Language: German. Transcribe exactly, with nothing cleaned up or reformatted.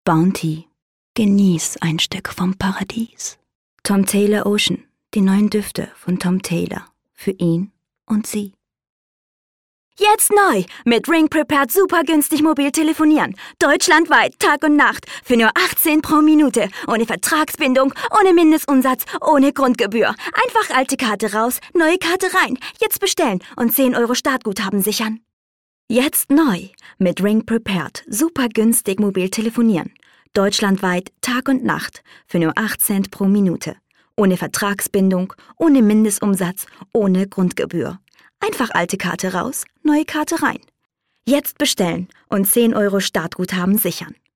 Bounty. Genieß ein Stück vom Paradies. Tom Taylor Ocean. Die neuen Düfte von Tom Taylor. Für ihn und sie. Jetzt neu! Mit Ring Prepared super günstig mobil telefonieren. Deutschlandweit, Tag und Nacht. Für nur achtzehn pro Minute. Ohne Vertragsbindung, ohne Mindestumsatz, ohne Grundgebühr. Einfach alte Karte raus, neue Karte rein. Jetzt bestellen und zehn Euro Startguthaben sichern. Jetzt neu! Mit Ring Prepared super günstig mobil telefonieren. Deutschlandweit, Tag und Nacht. Für nur acht Cent pro Minute. Ohne Vertragsbindung, ohne Mindestumsatz, ohne Grundgebühr. Einfach alte Karte raus, neue Karte rein. Jetzt bestellen und zehn Euro Startguthaben sichern.